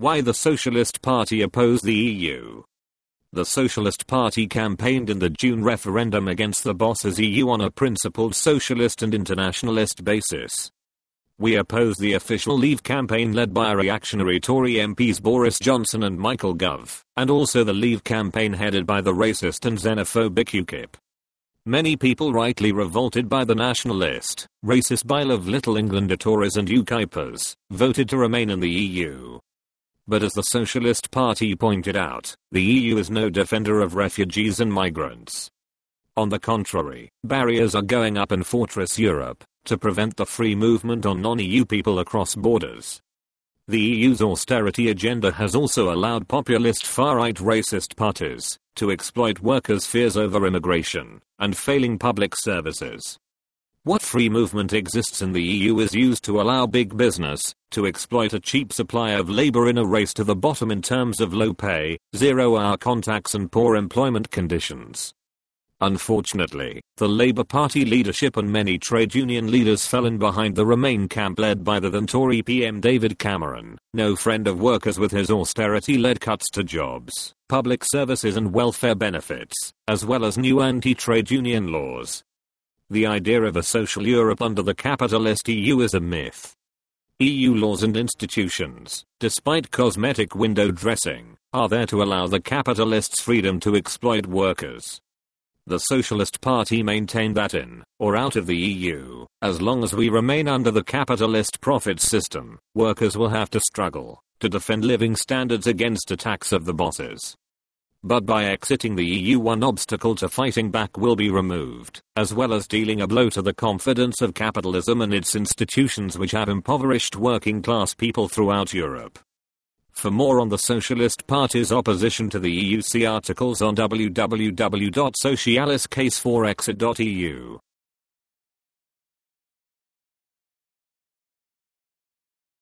Why the Socialist Party opposed the EU. The Socialist Party campaigned in the June referendum against the boss's EU on a principled socialist and internationalist basis. We oppose the official Leave campaign led by reactionary Tory MPs Boris Johnson and Michael Gove, and also the Leave campaign headed by the racist and xenophobic UKIP. Many people rightly revolted by the nationalist, racist bile of Little England Tories and UKIPers, voted to remain in the EU. But as the Socialist Party pointed out, the EU is no defender of refugees and migrants. On the contrary, barriers are going up in Fortress Europe to prevent the free movement of non-EU people across borders. The EU's austerity agenda has also allowed populist far-right racist parties to exploit workers' fears over immigration and failing public services. What free movement exists in the EU is used to allow big business to exploit a cheap supply of labor in a race to the bottom in terms of low pay, zero-hour contracts and poor employment conditions. Unfortunately, the Labour Party leadership and many trade union leaders fell in behind the Remain camp led by the then Tory PM David Cameron, no friend of workers with his austerity-led cuts to jobs, public services and welfare benefits, as well as new anti-trade union laws. The idea of a social Europe under the capitalist EU is a myth. EU laws and institutions, despite cosmetic window dressing, are there to allow the capitalists freedom to exploit workers. The Socialist Party maintained that in, or out of the EU, as long as we remain under the capitalist profit system, workers will have to struggle to defend living standards against attacks of the bosses. But by exiting the EU, one obstacle to fighting back will be removed, as well as dealing a blow to the confidence of capitalism and its institutions which have impoverished working class people throughout Europe. For more on the Socialist Party's opposition to the EU, see articles on www.socialistcase4exit.eu.